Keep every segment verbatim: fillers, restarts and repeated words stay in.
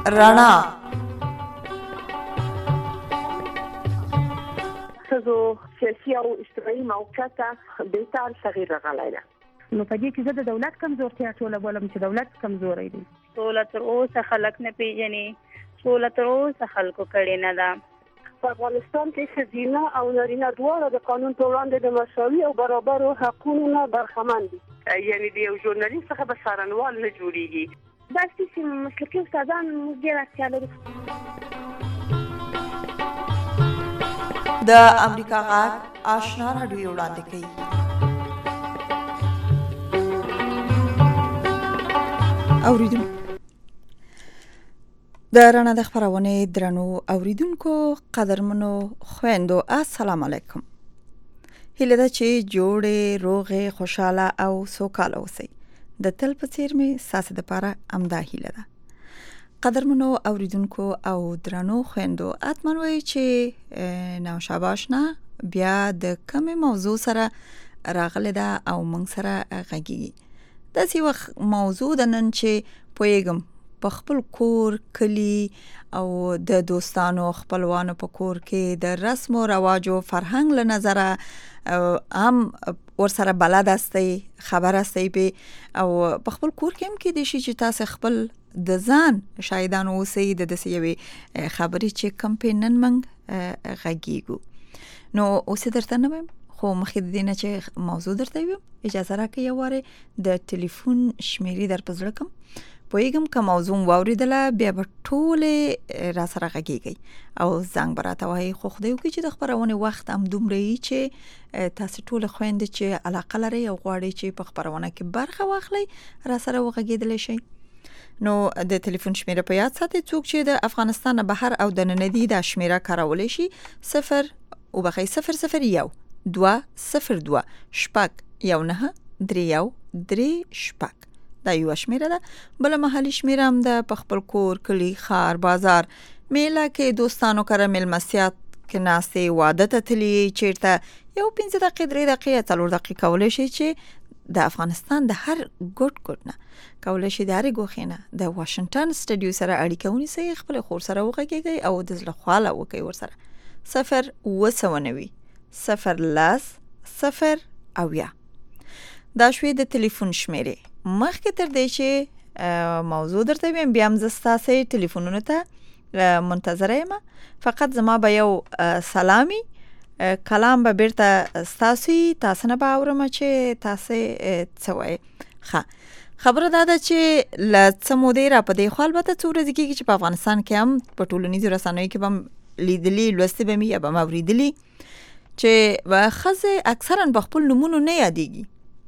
رڼا ښځو سیاسي او اجتماعي موقعیت بهتر تغییر راغلی ده. نو په دې کې زه د دولت کمزورتیا ټوله بولم چې دولت کمزوری دی. سوله تر اوسه خلک نه پیژني، سوله تر اوسه خلکو کړې نه ده. په افغانستان کې ښځینه او نارینه دواړه د قانون په وړاندې د مساوي او برابرو حقونو نه برخمن دي. یعنې د یو ژورنالیست څخه به څارنوال نه جوړېږي. داسې چې مسلکي استادان موږ ډېر اړتیا لرو. د امریکا غږ آشنا راډیو وړاندې کوي. اوریدونکو د رڼا د خپرونې درنو اوریدونکو قدرمنو خويندو السلام علیکم. هیله ده چې جوړې روغې خوشاله او سوکاله اوسئ. د تل په څیر می ساسه د پاره امدا هیله ده. قدرمنو اوریدونکو او درنو خويندو اتمن وای چې نو شاباشنا بیا د کومه موضوع سره راغله ده او موږ سره غږیږي. د سی وخت موضوع د نن چې پویګم په خپل کور کلی او د دوستانو خپلوانو په کور کې د رسم او رواجو فرهنګ له نظره هم ورسره بلد استي خبر استي به او په خپل کور کې هم کې د شي چې تاسو خپل د ځان شاهدان اوسئ د دسیوي خبرې چې کمپینن منګ غږیږي. نو اوس درته نه وایم خو مخکې د دینه چې موضوع درته ویم اجازه راکړئ یو واره د ټلیفون شمیرې در پزړه کوم پویګم که موضوع واوریدله بیا به ټولې را سره غږیږي او زنګ براته وایي خو خدای وکړي چې د خپرونې وخت هم دومره وي چې تاسو ټول خويندې چې علاقه لري او غواړئ چې په خپرونه کې برخه واخلئ را سره وغږیدلی شئ. نو د ټلیفون شمیره په یاد ساتئ څوک چې د افغانستان بهر او د نننۍ د شمیره کارولی شي صفر او بخې صفر صفر یو دوا صفر دوا شپږ یو نه درې یو درې شپږ دا یو شمیره ده. بل محلي شمیره هم ده په خپل کور کلی خار بازار میله کې دوستانو کره ملمسیات کې ناسې واده ته تلی چیرته یو پنځه دقیقې درې دقیقې څلور دقیقې کولای شي چې د افغانستان د هر ګوټ ګوټ نه کولای شي د هر ګوخینه د واشنگټن سټډیو سره اړیکه ونیسي خپل خور سره وغږیږي او د زړه خواله وکي ورسره صفر وسونوي صفر لاس صفر او یا دا شوی د ټلیفون شمیره. مخکې تر دې چې موضوع درته ویم بیا هم زه ستاسې ټلیفونونو ته منتظره یم. فقط زما به یو سلامي کلام به بیرته ستاسې تاسو نه به اورم چې تاسې څه وایي. ښه خبره دا ده چې له څه مودې را په دې خوا البته څو ورځې کېږي چې په افغانستان کې هم په ټولنیزو رسنیو کې به هم لیدلي لوستې به مې یا به م اورېدلي چې ښځې اکثرا په خپل نومونو نه یادېږي.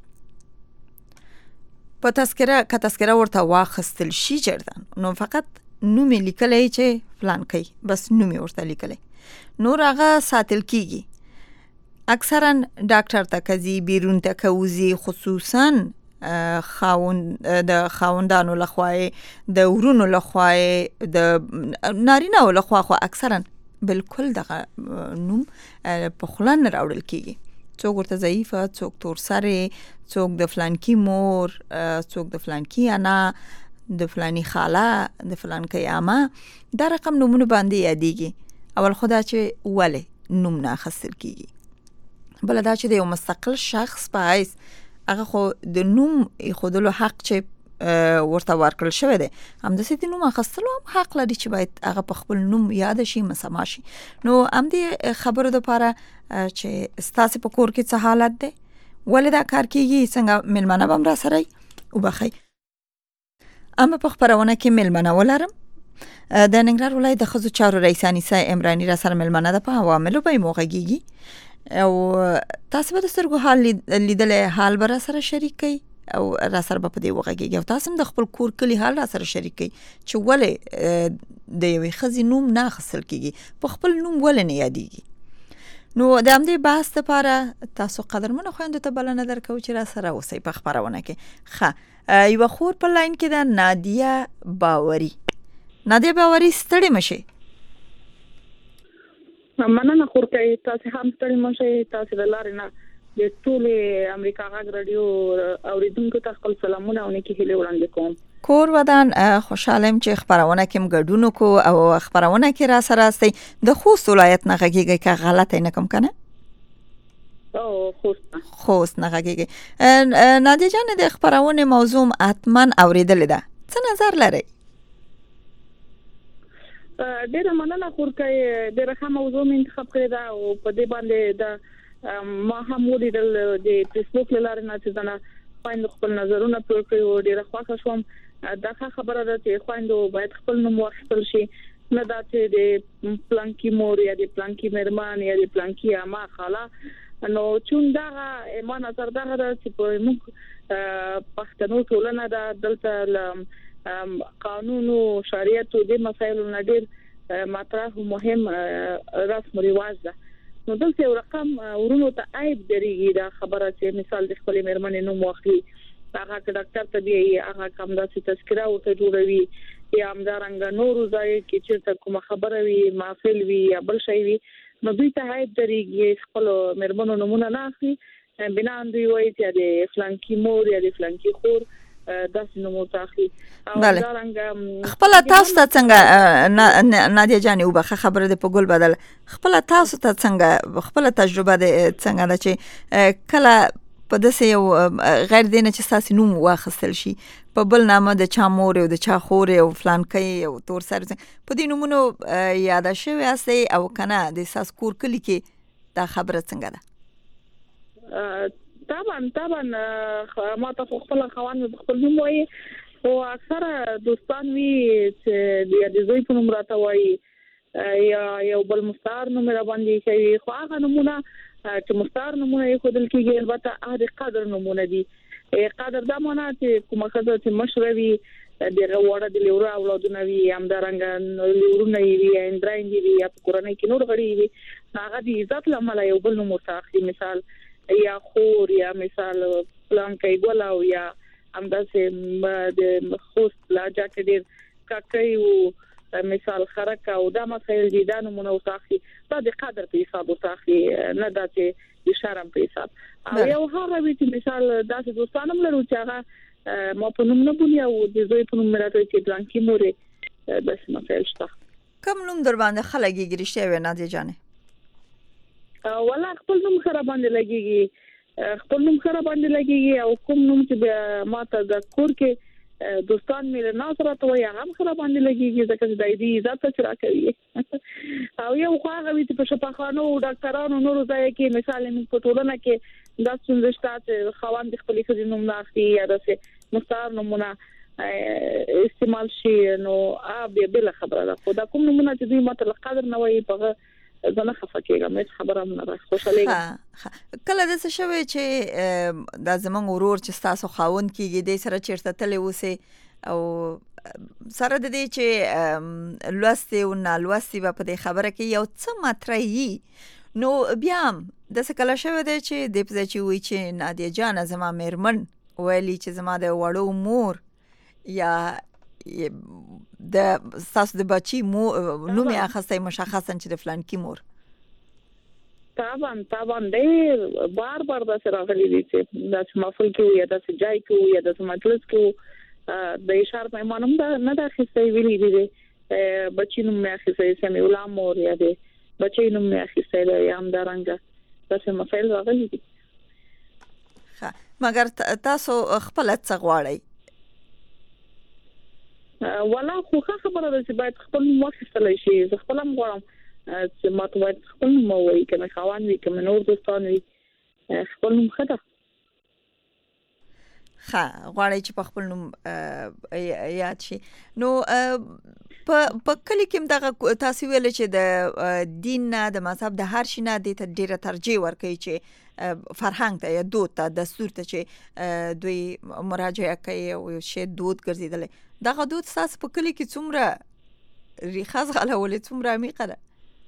په تذکره که تذکره ورته واخستل شي جردن نو فقط نوم یې لیکلی چې فلان کوي بس نوم یې ورته لیکلی نور هغه ساتل کیږي. اکثرا ډاکټر ته کځي بیرون ته کوزي خصوصا خاوند د خاوندانو لخوا د ورونو لخوا د نارینه لخوا خو اکثرا بالکل دغه نوم په خلان راوړل کیږي. څوک ورته ضعیفه څوک تور سره څوک د فلانکی مور څوک د فلانکی انا د فلانی خاله د فلانکی عمه دا رقم نومونه باندې یادېږي. اول خدا چې وله نوم نه اخیستل کیږي بل دا چې د یو مستقل شخص په حیث هغه خو د نوم خودلو حق چې ورته ورکړل شوی دی هم د سې نوم اخیستلو هم حق لري چې باید هغه په خپل نوم یاد شي مسما شي. نو هم دې خبرو دپاره چې ستاسې په کور کې څه حالت دی ولې دا کار کیږي څنګه مېلمانه به هم را سره وبخئ. اما په خپرونه کې مېلمانه ولرم د ننګرهار ولایت د ښځو چارو رئیسه انیسه عمراني را سره مېلمانه ده په عواملو به یې موغږیږي او تاسو به د سترګو حال لیدلی حال به را سره شریک کوي او را سره به په دې وغږیږي او تاسو هم د خپل کور کلي حال را سره شریک کوي چې ولې د یوې ښځې نوم نه اخیستل کیږي په خپل نوم ولې نه یادېږي. نو د همدې بحث لپاره تاسو قدرمنو خویندو ته بلنه درکوو چې را سره اوسئ په خپرونه کې. ښه یوه خور په لاین کې ده نادیه باوري. نادیه باوري ستړې مشئ. مننه خورکۍ تاسې هم ستړې مشئ. تاسې د لارې نه د ټول امریکا غږ رادیو اوریدونکو ته خپل سلامونه او نیکی هیله وړاندې کوم. کور ودان خوشحالم چې خبرونه کې مګډونو کو او خبرونه کې را سره استي د خوست ولایت نه غږیږي که غلطه نه کوم کنه؟ او خوست خوست نه غږیږي. نادیه جان د خبرونه موضوع اتمن اوریدل ده، څه نظر لري؟ ډیره مننه خورکای، ډیره ښه موضوع مې انتخاب کړې ده او په دې باندې د ما هم ولیدل د فیسبوک لاره نه چې زنه خويندو خپل نظرونه پوره کړي او ډیره خوښه شوم. دا خبره ده چې خويندو باید خپل نوم واخیستل شي، نه دا چې د پلانکی مور یا د پلانکی مېرمن یا د پلانکی اما خاله. نو چون دا ما نظر دا ده چې په موږ پښتنو ټولنه دا دلته قانون او شریعت او د مسایلو نه ډیر مطرح او مهم رسم رواج ده. نو دلته یو رقم ورونو ته عیب درېږي دا خبره چې مثال د خپل مېرمنې نوم واخلي، هغه ډاکټر ته دی هغه کوم داسې تذکره او ته جوړوي یا همدارنګه نورو ځای کې چې کوم خبره وي محفل وي یا بل شي وي، نو دوی ته عیب درېږي خپل مېرمنو نومونه نه اخلي، بنا دوی وایي چې د فلانکی مور یا د فلانکی خور داسې نومو تاخلي. بله خپل تاسو ته څنګه نادیه جان او بخه خبره د په ګل بدل خپل تاسو ته څنګه خپل تجربه د څنګه ده چې کله په داسې یو غیر دینه چې تاسو نوم واخیستل شي په بل نامه د چا مور او د چا خور او فلانکی او تور سر په دې نومونو یاد شوی اسي او کنه د ساس کور کلی کې دا خبره څنګه ده؟ طبعا طبعا ما ته خپل خوان خپل نوم وایي او اکثره دوستان وی چې د زوی په نوم راته وایي یا یو بل مستعار نوم را باندې کوي، خو هغه نمونه چې مستعار نمونه یې خودل کېږي البته هغه قدر نمونه دي. قدر دا معنی چې کومه خزه چې مشروي دغه وړه د لیورا اولادونه وي همدارنګ لیورونه وي اندراین دي یا کورنۍ کې نور غړي وي، هغه د عزت لمل یو بل نوم ورته مثال یا خور یا مثال پلان کوي ګول او یا همداسې د خوست لاجا کې ډېر کاکي او مثال خرکه او دا مسایل دي دا نمونه وساخي دا د قدر په حساب وساخي نه دا چې د شرم په حساب. او یو هغه وی چې مثال داسې دوستانم لرو چې هغه ما په نوم نه بولي او د زوی په نوم راته چې پلانکی مورې بس مسایل شته. کوم نوم در باندې خلک یې ګرځي و نادیه جان؟ ولا خپل نوم خراب باندې لګيږي، خپل نوم خراب باندې لګيږي او کوم نوم چې ما ته د کور کې دوستان مې نه سره ته یا هم خراب باندې لګيږي ځکه چې د دې عزت څخه راکوي. او یو خواغه وي چې په شفاخانو او ډاکټرانو نورو ځای کې مثال موږ په ټولنه کې د څنګه شته خوان د خپل خځې نوم نه اخلي یا د مستعار نومونه استعمال شي، نو اب بل خبره ده. خو دا کوم نومونه چې دوی ماته قدر نه وایي په زنه خفکیږم هیڅ خبره هم نه خوشاله. کله د څه شوی چې د زمون ورور چې تاسو خاون کیږي د سره چیرته تلې وسه او سره د دې چې لوستي او نه لوستي په دې خبره کې یو څه مطرحي، نو بیا د څه کله شوی دی چې د پځ چې وی چې نادیه جان زما مېرمن ویلي چې زما د وړو مور یا د تاسو د بچي مو نوم یې اخستای مشخصا چې د فلان کی مور. طبعا طبعا ډېر بار بار دا سره غلي دي چې دا محفل کې یا د سجای کې یا د مجلس کې د اشاره پیمانم دا نه دا اخستای ویلي دي بچي نوم یې اخستای سمې ولا مور یا د بچي نوم یې اخستای یا همدارنګه دا څه مسایل راغلي دي. ها مګر تاسو خپل څه غواړئ؟ ولا خو خبره ده چې باید خپل موخه شي، زه خپل هم غواړم چې ما ته باید خپل مو وایي کنه خوان وي کنه نور دوستان وي خپل نوم خده ښه غواړي چې په خپل نوم یاد شي. نو په کلی کې دغه تاسو ویل چې د دین نه د مذهب د هر شي نه د ډیره ترجیح ورکوي چې فرهنګ ته یا دود ته دستور ته چې دوی مراجعه کوي او شی دود ګرځیدل. دغه دود تاسو په کلی کې څومره ریخاز غلولې څومره عمیقه ده؟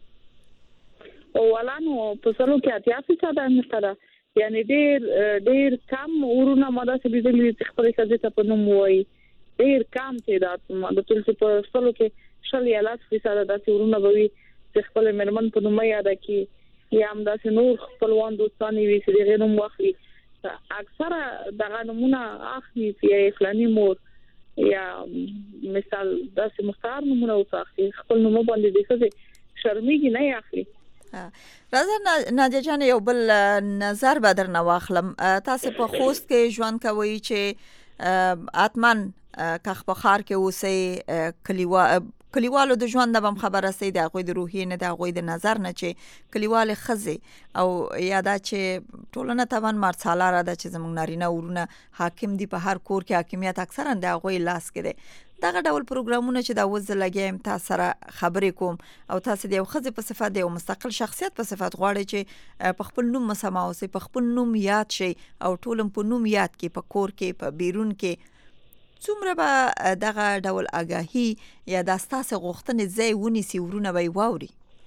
ولا نو په سلو کې اتیا فیصد ده، یعنی ډیر ډیر کم ورونه ماده چې بيدلې چې خپل ځای ته په نوم وایي ډیر کم تعداد ماده ټول چې په سلو کې شل یا لاس فیصد ده چې ورونه به وي چې خپل مېرمن په نوم یاد کړي یا هم د نور خپلوان دوستان وي چې دغه نوم واخلي اکثره دغه نمونه اخلي چې فلاني مور یا مثال داسې مختار نمونه واخلي خپل نوم باندې د څه شرمېږي نه اخلي. راځه نادیه جان یو بل نظر به درنه واخلم. تاسو په خوست کې ژوند کوئ چې اتمن کخ په ښار کې اوسئ کلیوال کلیوالو د ژوند نه هم خبره سي د هغوی د روحي نه د هغوی د نظر نه چې کلیوال ښځې او یا دا چې ټولنه طبعا مرسالاره ده چې زموږ نارینه ورونه حاکم دي په هر کور کې حاکمیت اکثرا د هغوی لاس کې دی. دغه ډول پروګرامونه چې دا وز لګیم تاسو سره خبرې کوم او تاسو د یو ښځې په صفت د یو مستقل شخصیت په صفت غواړئ چې په خپل نوم مسما اوسئ په خپل نوم یاد شي او ټولم په نوم یاد کې په کور کې په بیرون کې څومره به دغه ډول آگاهی یا د ستاسو غوښتنې ځای ونیسي ورونه به واوري؟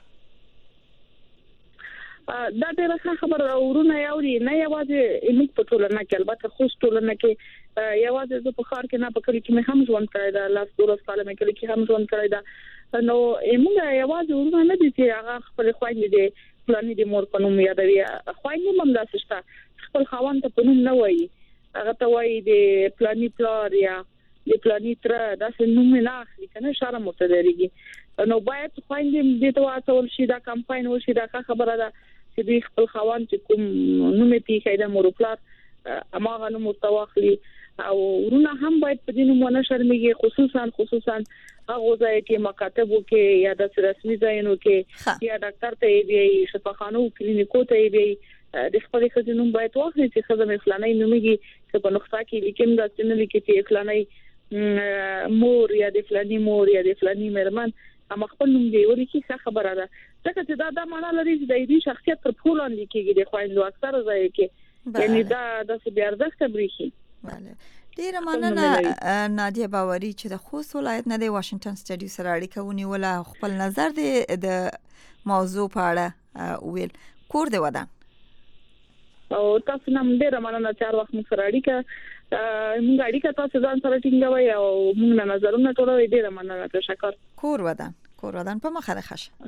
دا ډېره ښه خبره ورونه یاوري نه یوازې موږ په ټولنه کې البته خوست ټولنه کې یوازې زه په ښار کې نه په کلي کې مې هم ژوند کړی دا لاس دولس کاله مې کلي کې هم ژوند کړی دا نو موږ یوازې ورونه نه دي چې هغه خپل خویندې دي فلاني د مور په نوم یادوي خویندې هم داسې شته خپل خاوند ته په نوم نه وایي هغه ته وایي د پلاني پلار یا د پلاني تر داسې نوم نه اخلي کنه شرم ورته لريږي نو باید خويندې دې ته واچول شي دا کمپاین وشي دا خبره ده چې دوی خپل خاوند چې کوم نوم یې پیښه د مور پلار اماغه نوم متواخلي او ورونه هم باید په دې نوم نه شرمېږي خصوصا خصوصا هغه ځای کې مکاتب کې یا د رسمي ځایونو کې یا ډاکټر ته دی شفاخانو کلینیکو ته دی د خپل خزینوم باید واخلي چې خزم فلاني نوميږي چې په نقطه کې لیکم دا چې نه لیکي چې فلاني مور یا د فلاني مور یا د فلاني مرمن اما خپل نوم دی ورکی څه خبره ده ځکه چې دا د معنا لري چې د دې شخصیت پر پولان لیکيږي د خويندو اکثر ځای کې یعنی دا د څه ارزښت بریخي. بله ډیره مننه نادیه باوري چې د خوست ولایت نه د واشنگټن سټډیو سره اړیکه ونیوله خپل نظر د موضوع په اړه ویل. کور دی ودان او تاسو نن ډیره مننه چې هر وخت مو سره اړیکه موږ اړیکه تاسو ځان سره ټینګوي او موږ نظرونه ټولوي ډیره مننه تشکر. کور ودان کور ودان په مخه ده خشه.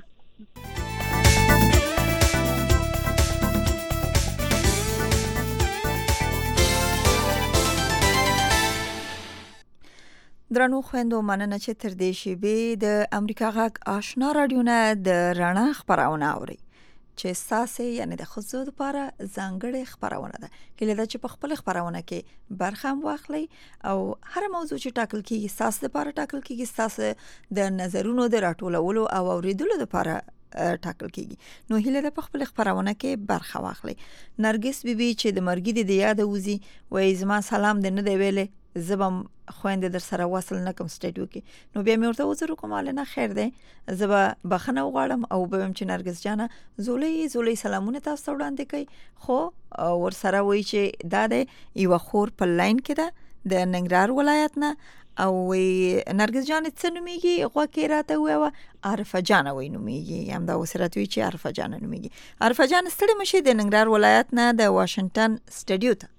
درنو خويندو مننه چې تر دې شی به د امریکا غږ آشنا رادیو نه د رڼا خبرونه اوري چې ساسه یعنی د خزو لپاره ځانګړې خبرونه ده کله دا چې په خپل خبرونه کې برخه واخلي او هر موضوع چې ټاکل کیږي ساسه لپاره ټاکل کیږي ساسه د نظرونو د راټولولو او اوریدلو لپاره ټاکل کیږي نو هله د خپل خبرونه کې برخه واخلي. نرګس بیبي چې د مرګي د یاد وزي وای زما سلام د نه دی ویلې زبم خويندې در سره وصل نکم سټډیو کې نو بیا مې ورته وزرو کوماله نه خیر دی زبا بخنه وغواړم او به چې نرګس جانا زولې زولې سلامونه تاسو وړاندې کوي خو ور سره وای چې دا د یو خور په لاین کې ده د ننګرهار ولایت نه او نرګس جان څه نوميږي غوا کې راته وای عارفه جان وای نوميږي هم دا وسرت وی چې عارفه جان نوميږي. عارفه جان ستړي مشه د ننګرهار ولایت نه د واشنگټن سټډیو ته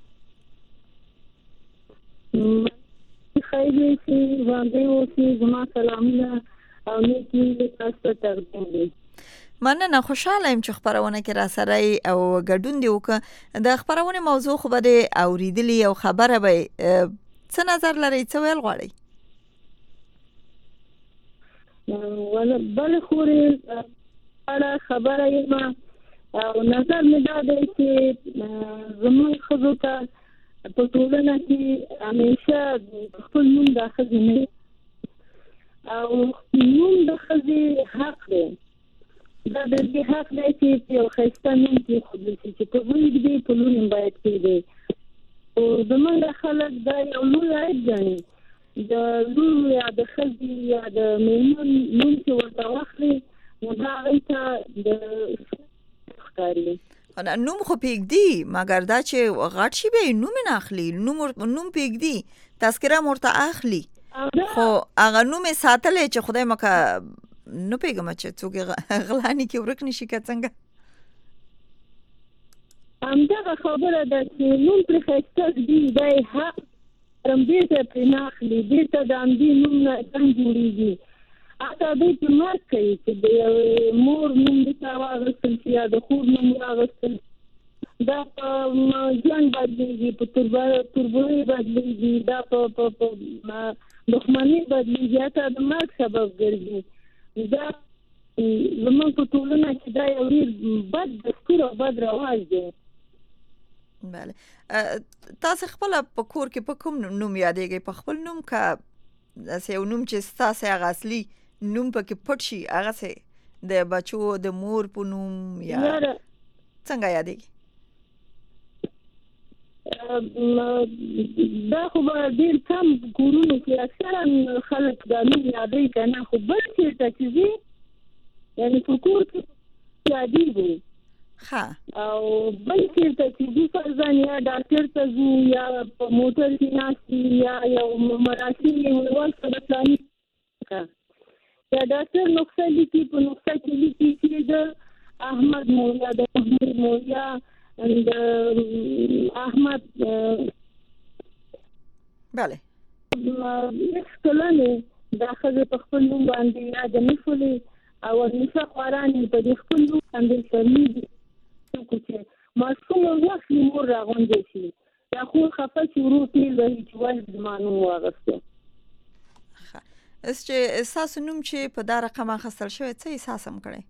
خیلی چې باندې و چې زما سلامونه او نیکی تاسو ته تقدیم دي. مننه خوشاله يم چې خبرونه کې را سره او ګډون دی وک د خبرونه موضوع خو به اوریدلی او خبره به څه نظر لري څه ویل غواړي؟ ولا بل خوري اړه خبره یم او نظر مې دا دی چې زموږ خزو ته په ټولنه کې همیشه خپل نوم داخل نه او نوم د خزي حق دی دا د دې حق دی چې یو خسته نوم کې خو دې چې په وګړي دې په نوم باید کېږي او زموږ خلک دا یو لوی عیب ګڼي د لوی یا د خزي یا د میمون نوم چې ورته واخلي نو دا غیته د ښکاري انا نوم خو پیګدي مګر دا چې غټ شي به نوم نه اخلي نوم نوم پیګدي تذکرہ مرته اخلي خو هغه نوم ساتلې چې خدای مکه نو پیګم چې څوک غلانی کې ورک نشي کڅنګ همدا خبره ده چې نوم پر خسته دی دای حق رم دې ته پناخلي دې ته د اندي نوم نه څنګه جوړیږي اته دوی په مرګ کوي چې د مور نوم د تا واغستل شي یا د خور نوم واغستل دا په ځان بدلېږي په تربوري بدلېږي دا په دښمنۍ بدلېږي حتی د مرګ سبب ګرځي دا زموږ په ټولنه کې دا یو ډېر بد دستور او بد رواج دی. بله تاسو خپل په کور کې په کوم نوم یادېږئ؟ په خپل نوم که داسې یو نوم چې ستاسې هغه اصلي نوم پکې پټ شي هغسې د بچو د مور په نوم یا څنګه یادېږي؟ دا خو به ډېر کم کورونو کې اکثرا خلک دا نوم یادوي که نه، خو بل چېرته چې ځي یعنې په کور کې یادېږي او بل چېرته چې ځو فرضاً یا ډاکټر ته ځو یا په موټر کې ناست یا یو مراسم یې ورول سره پلاني یا ډاکټر نسخه لیکي په نسخه کې لیکي چې د احمد مور یا د محمود مور یا د احمد بله هېڅکله مې دا ښځې په خپل نوم باندې یاد نه شولې او نشه خواران یې په دې خپل نوم باندې شرمېږي چې ماشوم وخت مور راغونډې شي یا خور خفه چې ورو تېل وهي چې ولې زما نوم واغسته. اوس چې ستاسو نوم چې په دا رقم اخیستل شوی څه احساس هم کړی؟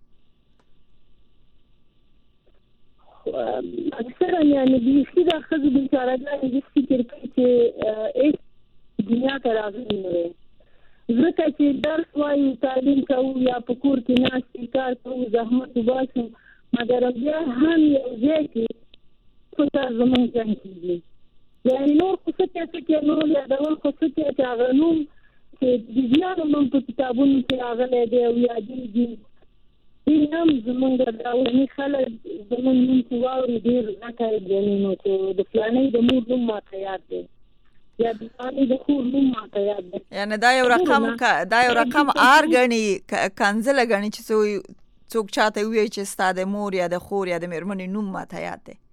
اکثرا یعنې بیخي دا ښځې بېچارهګانې دې فکر کوي چې هېڅ دنیا ته راغلي نه دی، ځکه چې درس وایو تعلیم کوو یا په کور کې ناست کار کوو زحمت وباسو مګر بیا هم یو ځای کې خو سر زموږ جنګ کېږي یعنې نور خو څه چې څه کې نور یادول خو څه چې چې هغه نوم چې د بیا نوم په کتابونو کې راغلی دی او یادېږي دې هم زموږ دا اوسني خلک زموږ نوم چې واوري ډېر ځکه یې ګڼي نو چې د فلانۍ د مور نوم ماته یاد دی یا د فلانۍ د خور نوم ماته یاد دی. یعنې دا یو رقم دا یو رقم آر ګڼي کنځله ګڼي چې څوک چاته ووایي چې ستا د مور یا د خور یا د مېرمنې نوم ماته یاد دی.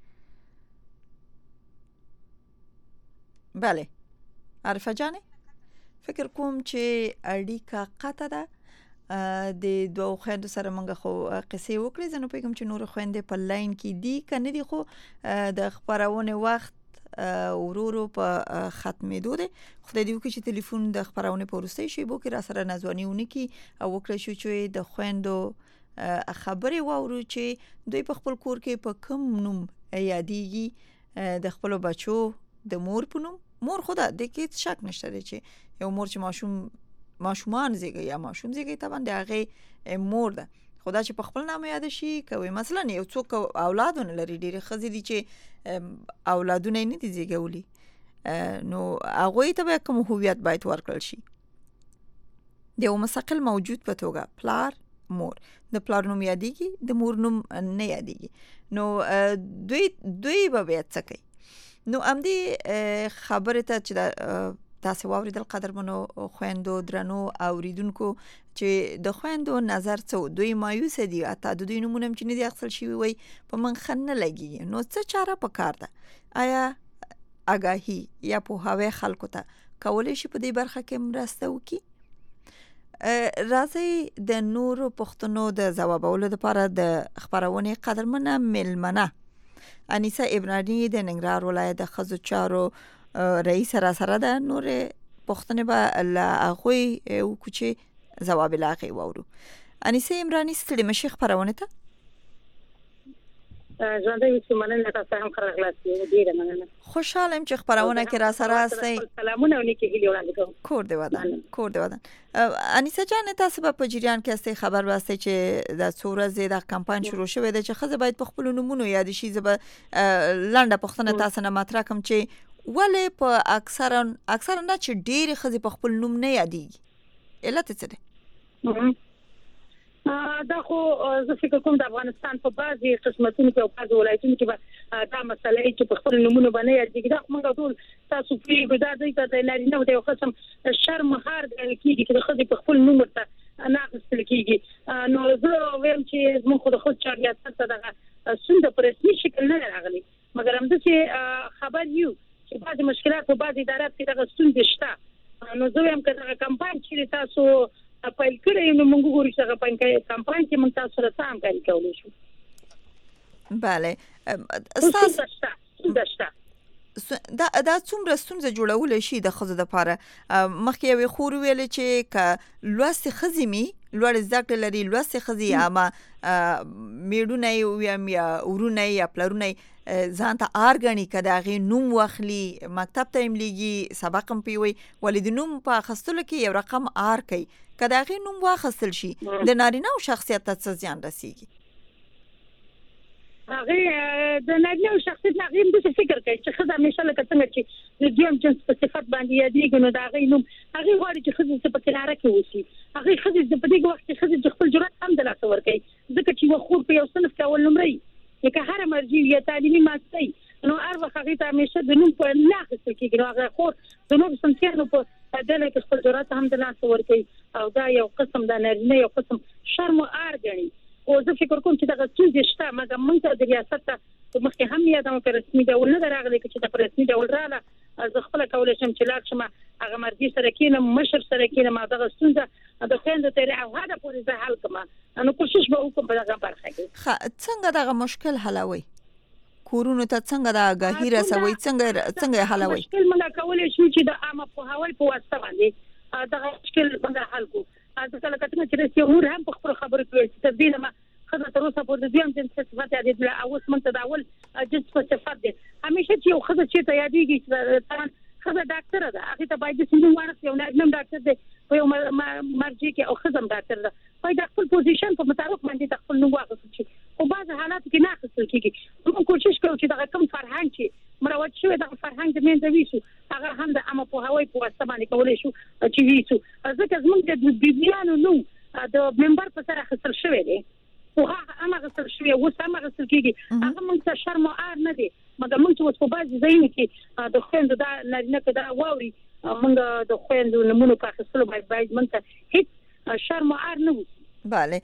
بله عارفه جانې فکر کوم چې اړیکه قطع ده د دوه خویندو سره موږ خو قصې وکړې، زه نه پوهېږم چې نورې خویندې په لاین کې دي که نه دي، خو د خپرونې وخت ورو ورو په ختمېدو دی. خدای دې وکړي چې تلیفون د خپرونې په وروستۍ شیبو کې را سره نازواني ونه کړي او وکړی شو چې د خویندو خبرې واورو چې دوی په خپل کور کې په کوم نوم یادېږي د خپلو بچو د مور په نوم. مور خو ده دې کې شک نشته دی چې یو مور چې ماشوم ماشومان زیږي یا ماشوم زیږي طبعا د هغې مور ده، خو دا چې په خپل نامه یاده شي کوي مثلا یو څوک اولادونه لري ډېرې ښځې دي چې اولادونه یې نه دي زیږولي نو هغوی ته به کوم هویت باید ورکړل شي د یو مستقل موجود په توګه پلار مور. د پلار نوم یادېږي د مور نوم نه یادېږي نو دوی دوی به بیا څه کوي؟ نو همدې خبرې ته چې تاسې واورېدل قدرمنو خویندو درنو اوریدونکو چې د خویندو نظر څه و، دوی مایوسه دي حتی د دوی نومونه هم چې نه دي اخیستل شوي وایي په من ښه نه لګېږي. نو څه چاره پکار ده؟ آیا آګاهي یا پوهاوی خلکو ته کولی شي په دې برخه کې مرسته وکړي؟ راځئ د نورو پوښتنو د ځوابولو لپاره د خپرونې قدرمنه مېلمنه انیسه عبراني د ننګرهار ولایت د ښځو چارو رئیس را سره ده. نورې پوښتنې به له هغوی وکړو چې ځواب یې له هغې واورو. انیسه عمراني ستړې مه شي خپرونې ته. ژوندی اوسئ، مننه تاسو هم ښه راغلاست، ډېره مننه. خوشحاله یم چې خپرونه کې را سره هستئ. سلامونه او نیکې هیلې وړاندې کوم. کور دې ودان کور دې ودان. انیسه جانې تاسو به په جریان کې هستئ، خبر به هستئ چې د څو ورځې دا کمپاین شروع شوی دی چې ښځې باید په خپلو نومونو یادې شي. زه به لنډه پوښتنه تاسو نه مطرح کړم چې ولې په اکثرا اکثرا نه چې ډېرې ښځې په خپل نوم نه یادېږي، علت یې څه دی؟ دا خو زه فکر کوم د افغانستان په بعضې قسمتونو کې او بعضې ولایتونو کې به دا مسله چې په خپل نومونو به نه یادېږي. دا خو موږ ټول تاسو پوهېږو دا دوی ته د نارینهو د یو قسم شرمهار ګڼل کېږي چې د ښځې په خپل نوم ورته نه اخیستل کېږي. نو زه وایم چې زموږ خو د ښځو چارو ریاست ته دغه ستونزه په رسمي شکل نه ده راغلې، مګر همداسې خبر یو چې بعضې مشکلات په بعضې ادارات کې دغه ستونزې شته. نو زه وایم که دغه کمپاین چیرې تاسو پیل کړی نو موږ ګورو چې هغه په کمپاین کې موږ تاسو سره سم کار کولی شو. بله استاد دشته دا دا څومره ستونزه جوړول شي د خزو د پاره. مخکې یو خور ویل چې ک لوست خزمي لوړ زده کړې لري لوست خزي اما میډونه یو یا ورونه یا پلرونه ځان ته ارګنی کدا غي نوم واخلي مکتب ته املیږي سبق هم پیوي ولید نوم په خستلو کې یو رقم ار کوي کدا غي نوم واخستل شي د نارینه او شخصیت ته ځان رسیږي. هغه د نارینه او شخصیت نه غیم د فکر کوي چې خزه همیشه لکه څنګه چې د دویم جنس په صفت باندې یادېږي نو دا غي نوم هغه غواړي چې خزه په کناره کې وسی هغه خزه د په دې وخت کې خزه خپل جرأت هم د لاس ور کوي ځکه چې وخور په یو صنف کې اول نمرې لکه هر مرجع یا تعلیمي ماستي نو هر وخت هغه ته همیشه د نوم په لاس کې کېږي نو هغه خور د نوم سمسیانو په دله کې خپل جرأت هم د لاس ور کوي او دا یو قسم د نارینه یو قسم شرم او ار غني. او زه فکر کوم چې دا څه شته مګر موږ ته د ریاست ته مخکې هم یادوم چې رسمي ډول نه راغلی چې د رسمي ډول رااله زه خپل کولای شم چې لاړ شم هغه مرجع سره کېنم مشر سره کېنم دغه ستونزه د خويندو ته راغله پورې زه حل کوم نو کوشش به وکړم په دغه برخه کې. څنګه دغه مشکل حلوي کورونو ته څنګه دا غاهی رسوي څنګه څنګه حلوي؟ مشکل موږ کولای شو چې د عامه په هوای په واسطه باندې دغه مشکل موږ حل کوو. ځکه لکه څنګه چې رسمي امور هم په خپل خبرو کې چې تبدیل ما خزه تر اوسه په دې هم جنس صفات یادې لا اوس من تداول جنس صفات دي همیشه چې یو خزه چې ته یادېږي چې خزه ډاکټر ده هغه ته باید څنګه ورته یو نیم ډاکټر دی په یو مرجع کې او خزم ډاکټر ده په د خپل پوزیشن په مطابق باندې خپل نوم واخلي شي او بعض حالات کې نه اخیستل کېږي. موږ کوشش کوو چې دا کوم فرهنګ چې مروج شوی دا فرهنګ د منځ ویسو هغه هم د عامه په هوای په واسطه باندې کولای شو چې ویسو ځکه زموږ د بیبيانو نو د منبر په سره خسر شوی دی او هغه هغه سره شوی او هغه سره کېږي هغه موږ ته شرم او ار نه دی مګر موږ چې په بعض ځایونو کې د خويندو دا نارینه کې دا واوري موږ د خويندو نمونه په خپل باید باید موږ ته هیڅ شرم او ار نه وي. بله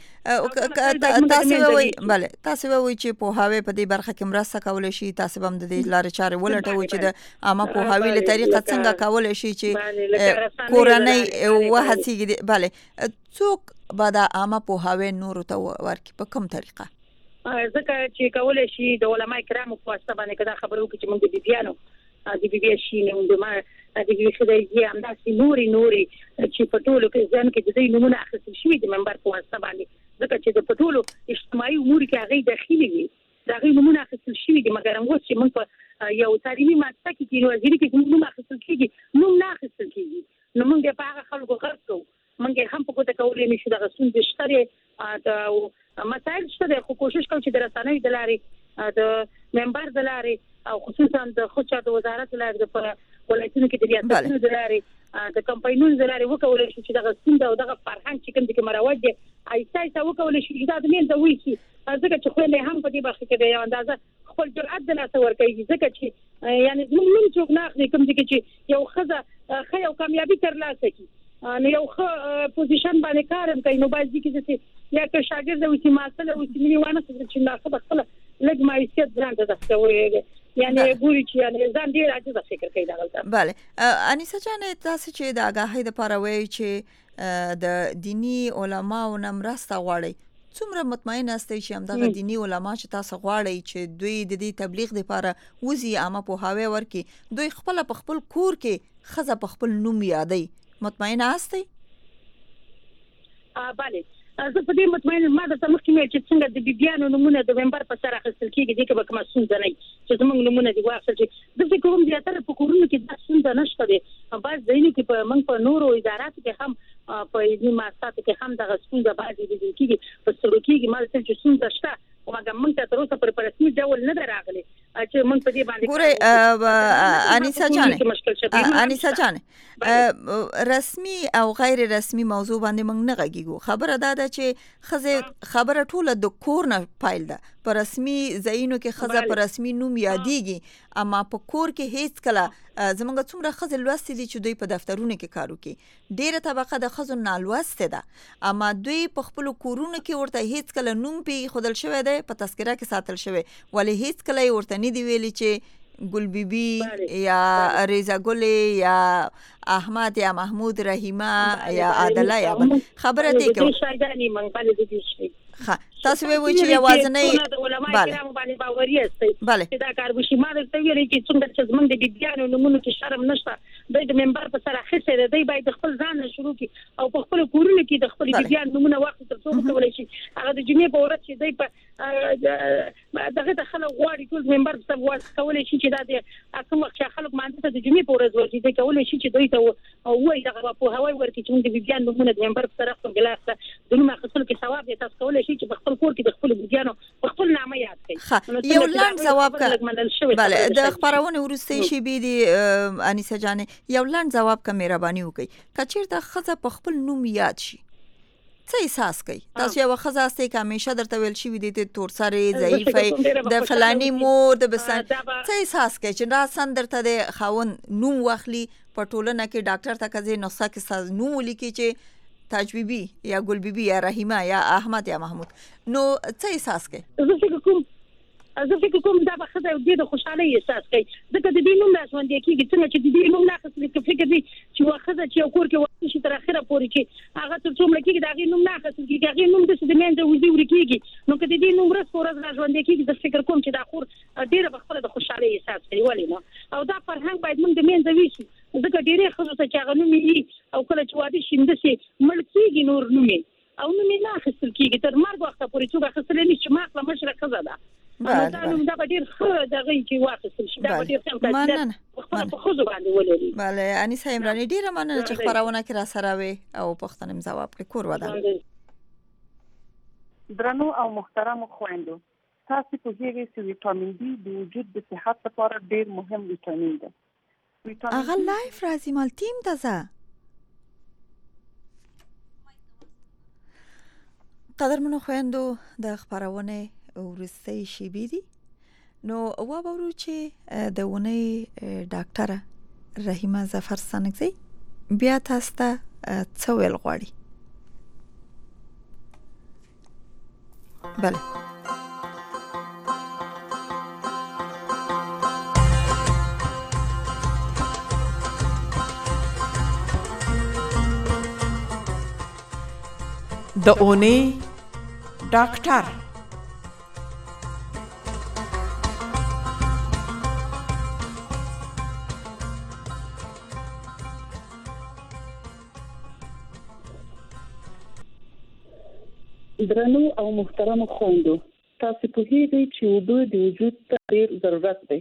تاسو وی بله تاسو وی چې په هاوی په دې برخه کې مرسته کولای شي تاسو هم د دې لارې چارې ولټوي چې د عامه په هاوی له طریقه څنګه کولای شي چې کورنۍ وهڅیږي. بله څوک بعد عامه په هاوی نور ته ورکی په کوم طریقه؟ ځکه چې کولای شي د علماء کرامو په واسطه باندې کدا خبرو کې چې موږ د بیبيانو د بیبي شي نو د ما د بیبي خدای هم داسې نوري نوري چې په ټولو کې ځان کې د دې نمونه اخیستل شوی د منبر په واسطه باندې ځکه چې د پټولو اجتماعي امور کې هغه داخلي وي دا غي نمونه اخیستل شوی د مګر موږ چې موږ په یو تعلیمي ماده کې کې نو ځینې کې نمونه اخیستل کیږي نو نه اخیستل کیږي نو موږ په هغه خلکو غرض کوو موږ هم په کوته کولې نشو د غسون د شتره د مسائل شته خو کوشش کوو چې د رسنۍ د لارې د منبر د لارې او خصوصا د خصوصا د وزارت لارې په ولایتونو کې د ریاستونو د لارې د کمپاینونو د لارې وکولای شي چې د غسون او د فرهنګ چې کوم د مروج دي ایسا ایسا وکولای شي چې دا د مين د وی شي ځکه چې خو له هم په دې برخه کې د یو اندازه خپل جرأت د لاس ور کوي ځکه چې یعنی موږ څوک نه اخلي کوم چې یو خزه خې او کامیابی تر لاسه کی نو یو ښه پوزیشن باندې کارم کوي نو باید چې یا که شاګرد او چې ماسله او چې ملي وانه چې نه خپل لګ مایسیت ځان ته دستوي یعنی ګوري چې یعنی ځان ډیر راځي د فکر کوي دا غلطه. بله انیسه جان تاسو چې د آگاهی د پاره چې د دینی علماو نمرسته غواړي څومره مطمئن استئ چې همدغه دینی علما چې تاسو غواړي چې دوی د دې تبلیغ لپاره وزي عامه په هاوی ورکي دوی خپل په خپل کور کې خزه په خپل نوم یادي مطمئن استئ؟ ا bale زه په دې مطمئن ما د تمخ کې چې څنګه د بیبيانو نمونه د منبر په سره خپل کېږي د کومه کومه سون نه چې زموږ نمونه دی واخل چې د فکر کوم زیاتره په کورونو کې د سون نه نشته دي بعض ځینې کې په منځ په نورو ادارات کې هم په دې ماسات کې هم د غسون د بعضې د کېږي په سلوکي ما څه چې سون شته او هغه موږ ته تر اوسه پر رسمي ډول نه راغلي چې موږ په دې باندې ګوره انیسه جان انیسه جان رسمي او غیر رسمي موضوع باندې موږ نه غږیږو خبره ده چې خزه خبره ټوله د کور نه پایل ده پر رسمي ځایونو کې خزه پر رسمي نوم یادېږي اما په کور کې هیڅ کله زمونږ څومره خزه لوستې دي چې دوی په دفترونو کې کارو کوي ډیره طبقه د خزو نالوسته ده اما دوی په خپل کورونو کې ورته هیڅ کله نوم پی خودل شوی دی په تذکره کې ساتل شوی ولی هیڅ کله ورته نه دی ویلي چې گل بی بی بله. یا بله. ریزا گل یا احمد یا محمود رحیمه بله، یا بله. عادله یا بل خبره دی بله، که د دې شایدانې من بله د دې شي ښه تاسو به وایي چې یوازینی څونه د علماء کرامو باندې باور یې بله چې دا کار وشي. ما درته ویلي چې څنګه چې زمونږ د بیبیانو نومونو کې شرم نشته، دوی د منبر په سر اخیستی دی، دوی باید د خپل ځان نه شروع کړي او په خپلو کورونو کې د خپلې بیبیانو نومونه واخلي تر څو وکولی شي هغه د جمعې په ورځ چې دوی په دغه ته خلک غواړي ټول منبر په سر کولی شي چې دا د کوم وخت چې خلک مانځه ته د جمعې په ورځ ورځي، دوی کولی شي چې دوی ته ووایي دغه پوهاوی ورکړي چې موږ د بیبیانو نومونه د منبر په سر اخلو ګیلاس ته د نوم اخیستلو کې ثواب دی. تاسو کولی شي چې په خپل کور کې د خپل بیبیانو په خپل نامه یاد کړئ. یو لنډ ځواب کا بله د خبرونه وروستۍ شیبې دي انیسه جانې یو لنډ ځواب کا مهرباني وکړئ که چیرته ښځه په خپل نوم یاد شي څه احساس کوي؟ تاسو یو ښځه استئ که همیشه درته ویل شوي دي ته تورسرې ضعیفه د فلاني مور د بسن څه احساس کوي چې راسن درته د خاوند نوم واخلي په ټولنه کې ډاکټر ته کځي نسخه کې ساز نوم ولیکي چې تاج بیبي یا ګل بیبي یا رحیمه یا احمد یا محمود نو څه احساس کوي؟ زه فکر کوم زه فکر کوم دا به ښځه ډېر د خوشحالۍ احساس کوي ځکه د دې نوم راژوندی کېږي څنګه چې د دې نوم نه اخیستل که فکر دی چې یوه ښځه چې یو کور کې واده شي تر اخره پورې چې هغه تر څو مړه کېږي د هغې نوم نه اخیستل کېږي هغې نوم داسې د منځه وځي ورکېږي نو که د دې نوم ورځ په ورځ راژوندی کېږي زه فکر کوم چې دا خور ډېره به خپله د خوشحالۍ احساس کوي. ولې نه او دا فرهنګ باید موږ د منځه ویسو ځکه ډېرې ښځو ته چې هغه نوم وي او کله چې واده شي همداسې مړ کېږي نور نوم او نوم یې نه اخیستل کېږي تر مرګ وخته پورې څوک اخیستلی نه شي چې ما اخله مشره ښځه ده دا نوم دا به ډېر ښه دغه چې واخیستل شي دا به ډېر ښه امتیازات خپله په ښځو باندې ولري. بله انیسه عمراني ډېره مننه چې خپرونه کې را سره وې او پوښتنې مې ځواب کړې. کور ودان. درنو او محترمو خویندو تاسو پوهیږئ چې ویټامین ډي د وجود د صحت لپاره ډېر مهم ویټامین دی. هغه لایف راځي مال ټیم ته ځه. قدرمنو خویندو د خپرونې وروستۍ شیبې دي نو وابورو چې د اونۍ ډاکټره رحیمه ظفر سنگزی بیا تاسو ته څه ویل غواړي. بله د اونۍ ډاکټر درنو او محترم خویندو تاسو پوهیږئ چې اوبه د وجود ته ډېر ضرورت دی.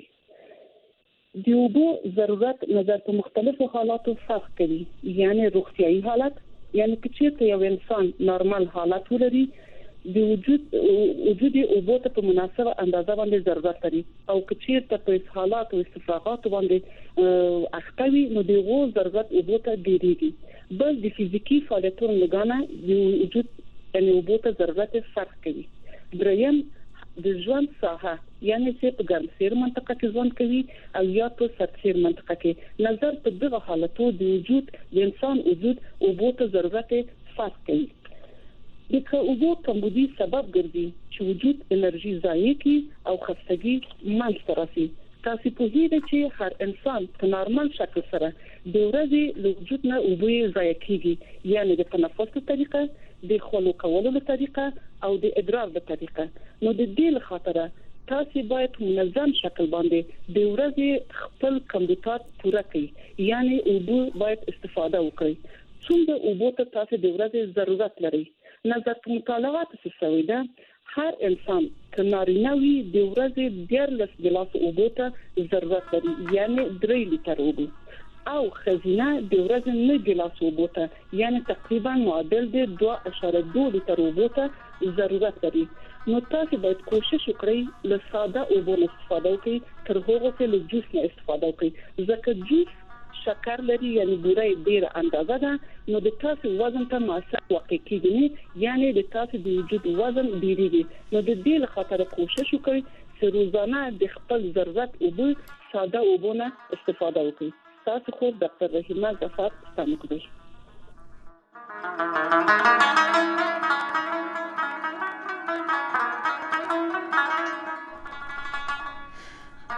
د اوبو ضرورت نظر په مختلفو حالاتو فرق کوي یعنی روغتیايي حالت یعنی که چیرته یو انسان نارمل حالت ولري د وجود وجود اوبو ته په مناسبه اندازه باندې ضرورت لري او که چیرته په حالات او استفراغات باندې اخته وي نو دغه ضرورت اوبو ته ډیریږي. بل د فزیکی فعالیتونو لګانه د وجود یعنی اوبو ته ضرورت فرق کوي. دریم د ژوند ساحه یعنی چې په ګرمسیر منطقه کې ژوند کوي او یا په سړسیر منطقه کې نظر په دغه حالتو د وجود د انسان وجود اوبو ته ضرورت فرق کوي. دغه اوبو کمبودي سبب ګرځي چې وجود انرژي ضایع کوي او خستګي منځته راځي. تاسو په دې چې هر انسان په نارمل شکل سره د ورځې له وجود نه اوبه ضایع کیږي یعنی د تنفس په طریقه د خولو کولو په طریقه او د ادرار په طریقه. نو د دې لپاره تاسو باید منظم شکل باندې د ورځې خپل کمبودات پوره کړئ یعنی اوبه باید استفاده وکړئ. څومره اوبه ته تاسو د ورځې ضرورت لرئ نظر په مطالعات څخه ده هر انسان کنارینه وی د ورځې ډیرلس ګلاس اوبه ته ضرورت لري یعنی درې لیټر اوبه او خزینه د ورځې نه ګلاس اوبه ته یعنی تقریبا معادل د دوه اعشاریه دوه لیټر اوبه ته ضرورت لري. نو تاسو باید کوشش وکړئ له ساده اوبو استفاده وکړئ تر هغه چې له جوس نه استفاده وکړئ ځکه جوس شکر لري یعنی ډیره ډیره اندازه ده نو د تاسو وزن ته مؤثر واقع کیږي یعنی د تاسو د وجود وزن ډیریږي. نو د دې لپاره کوشش وکړئ چې روزانه د خپل ضرورت اوبو ساده اوبو نه استفاده وکړئ. تاسو خو ډاکټر رحیمه ظفر ستاسو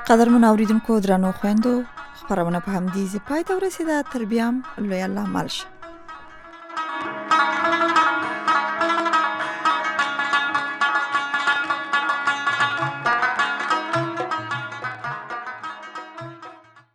قدرمن اوریدونکو درنو خويندو خبرونه په همدې ځای پای ته ورسیده. تر بیا هم لوی الله مل شه.